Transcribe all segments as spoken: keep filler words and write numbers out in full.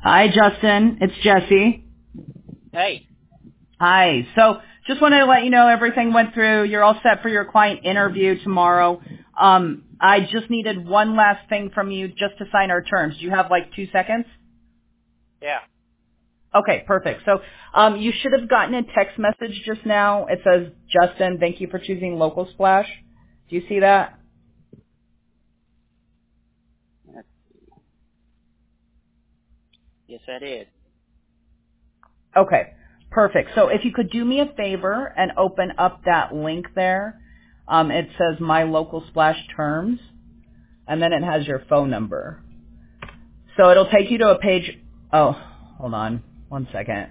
Hi, Justin. It's Jesse. Hey. Hi. So just wanted to let you know everything went through. You're all set for your client interview tomorrow. Um, I just needed one last thing from you just to sign our terms. Do you have like two seconds? Yeah. Okay, perfect. So um, you should have gotten a text message just now. It says, Justin, thank you for choosing Local Splash. Do you see that? Yes, I did. Okay, perfect. So if you could do me a favor and open up that link there, um, it says My Local Splash Terms, and then it has your phone number. So it'll take you to a page. Oh, hold on one second.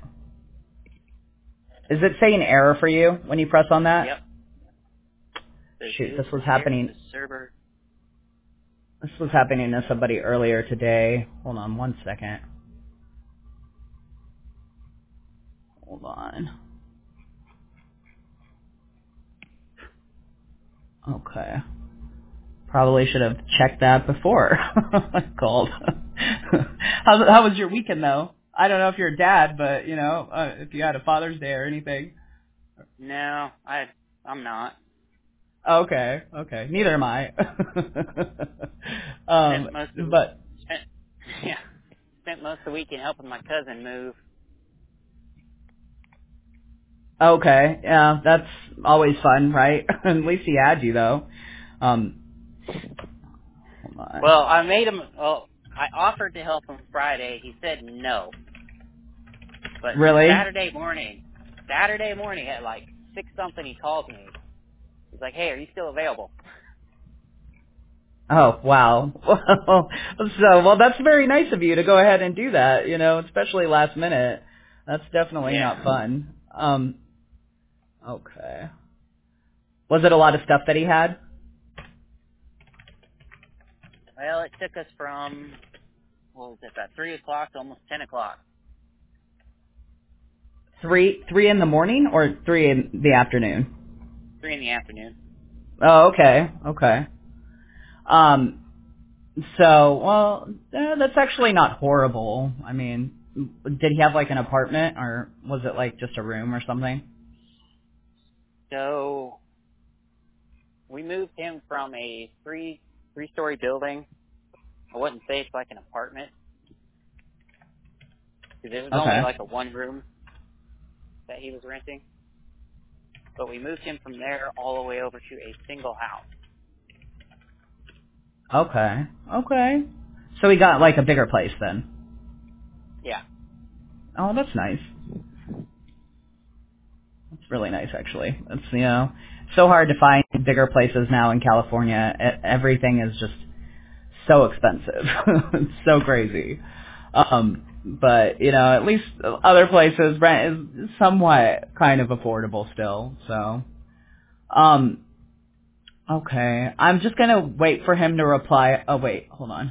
Is it saying error for you when you press on that? Yep. There's Shoot, who this was prepared happening. the server. This was happening to somebody earlier today. Hold on one second. Hold on. Okay. Probably should have checked that before I called. how, how was your weekend though? I don't know if you're a dad, but you know, uh, if you had a Father's Day or anything. No, I, I'm not. Okay, okay. Neither am I. Spent um, most of but spent yeah spent most of the weekend helping my cousin move. okay, yeah, that's always fun, right? At least he had you though. Um, hold on. Well, I made him. Well, I offered to help him Friday. He said no. But Really? Saturday morning, Saturday morning at like six something, he called me. He's like, "Hey, are you still available?" Oh, wow. so, well, that's very nice of you to go ahead and do that, you know, especially last minute. That's definitely Yeah. not fun. Um, okay. Was it a lot of stuff that he had? Well, it took us from what was it, about three o'clock to almost ten o'clock. Three, three in the morning or three in the afternoon? Three in the afternoon. Oh, okay, okay. Um, so, well, eh, that's actually not horrible. I mean, did he have like an apartment or was it like just a room or something? So we moved him from a three three story building. I wouldn't say it's like an apartment because it was only Okay. like a one room that he was renting. But we moved him from there all the way over to a single house. Okay. Okay. So he got like a bigger place then. Yeah. Oh, that's nice. That's really nice, actually. It's, you know, so hard to find bigger places now in California. E- Everything is just so expensive. It's so crazy. Um, but, you know, at least other places rent is somewhat kind of affordable still. So, um, okay. I'm just going to wait for him to reply. Oh, wait. Hold on.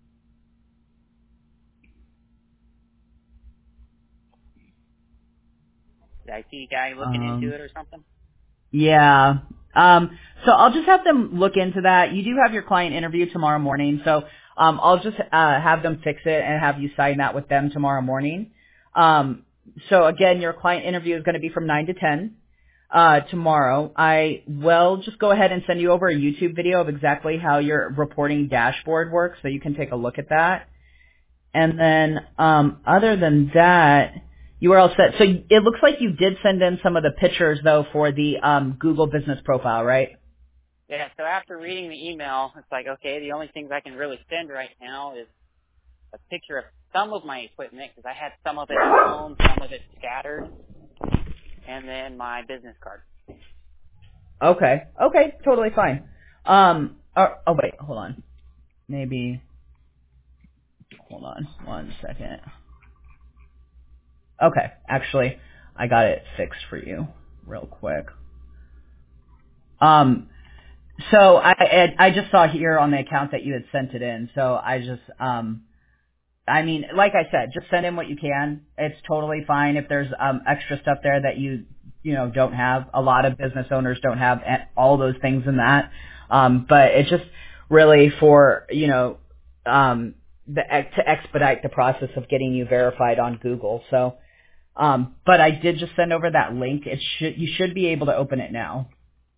Did I see a guy looking into Um, it or something? Yeah. Um, so I'll just have them look into that. You do have your client interview tomorrow morning, so um, I'll just uh, have them fix it and have you sign that with them tomorrow morning. Um, so again, your client interview is going to be from nine to ten uh, tomorrow. I will just go ahead and send you over a YouTube video of exactly how your reporting dashboard works, so you can take a look at that. And then um, other than that, you are all set. So it looks like you did send in some of the pictures, though, for the um, Google Business Profile, right? Yeah, so after reading the email, it's like, okay, the only things I can really send right now is a picture of some of my equipment, because I had some of it at home, some of it scattered, and then my business card. Okay. Okay, totally fine. Um, oh, oh, wait, hold on. Maybe, hold on one second. Okay, actually, I got it fixed for you real quick. Um, so I, I I just saw here on the account that you had sent it in, so I just um I mean, like I said, just send in what you can. It's totally fine if there's um, extra stuff there that you, you know, don't have. A lot of business owners don't have a- all those things in that. Um, but it's just really for, you know, um, the to expedite the process of getting you verified on Google. So, um, but I did just send over that link. It should you should be able to open it now.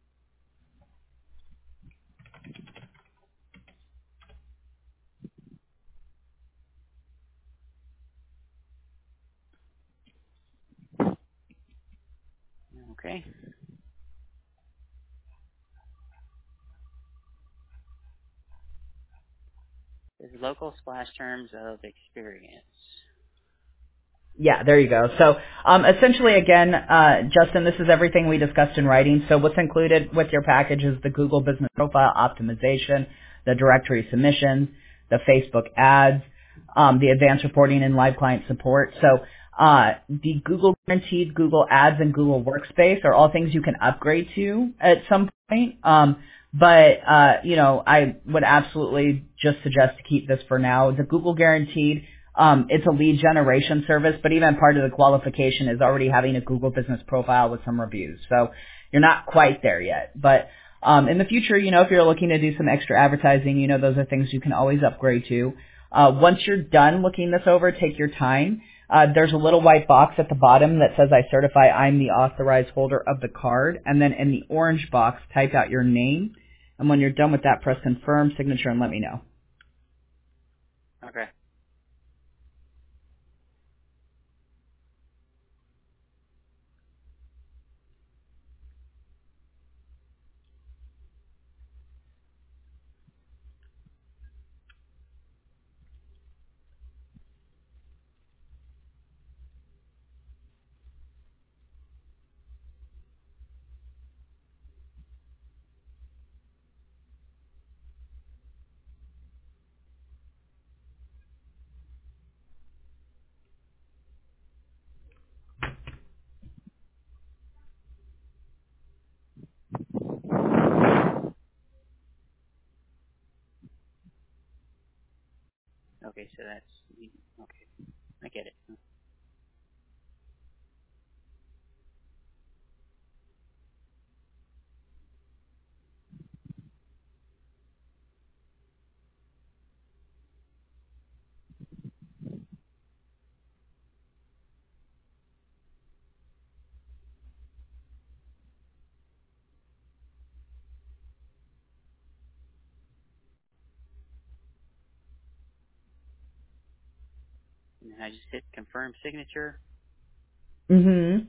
Okay. There's local splash terms of experience. Yeah, there you go. So um, essentially, again, uh, Justin, this is everything we discussed in writing. So what's included with your package is the Google Business Profile optimization, the directory submissions, the Facebook ads, um, the advanced reporting and live client support. So uh, the Google Guaranteed, Google Ads, and Google Workspace are all things you can upgrade to at some point. Um, but, uh, you know, I would absolutely just suggest to keep this for now. The Google Guaranteed, Um, it's a lead generation service, but even part of the qualification is already having a Google Business Profile with some reviews. So you're not quite there yet. But um, in the future, you know, if you're looking to do some extra advertising, you know, those are things you can always upgrade to. Uh, once you're done looking this over, take your time. Uh, there's a little white box at the bottom that says, I certify I'm the authorized holder of the card. And then in the orange box, type out your name. And when you're done with that, press confirm, signature, and let me know. Okay. Okay, so that's, okay, I get it. And then I just hit confirm signature. Mm-hmm.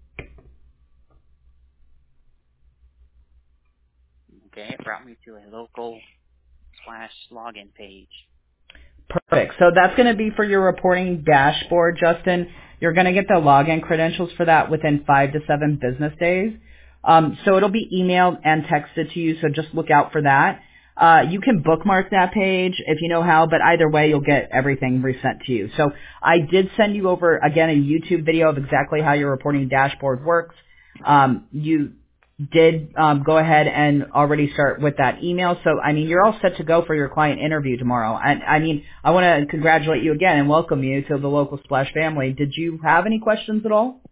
Okay, it brought me to a local slash login page. Perfect. So that's going to be for your reporting dashboard, Justin. You're going to get the login credentials for that within five to seven business days. Um, so it'll be emailed and texted to you, so just look out for that. Uh, you can bookmark that page if you know how, but either way, you'll get everything resent to you. So I did send you over, again, a YouTube video of exactly how your reporting dashboard works. Um, you did um, go ahead and already start with that email. So, I mean, you're all set to go for your client interview tomorrow. And I mean, I want to congratulate you again and welcome you to the local Splash family. Did you have any questions at all?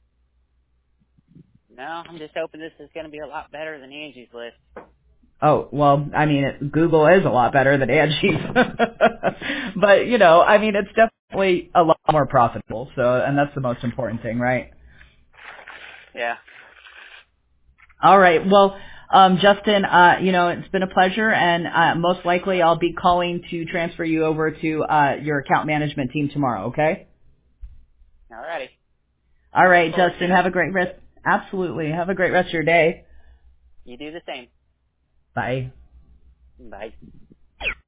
No, I'm just hoping this is going to be a lot better than Angie's List. Oh, well, I mean, it, Google is a lot better than Angie's. But, you know, I mean, it's definitely a lot more profitable. So, and that's the most important thing, right? Yeah. All right. Well, um, Justin, uh, you know, it's been a pleasure, and uh, most likely I'll be calling to transfer you over to uh, your account management team tomorrow, okay? Alrighty. All I look right, forward Justin, to it. have a great rest. Absolutely. Have a great rest of your day. You do the same. Bye. Bye.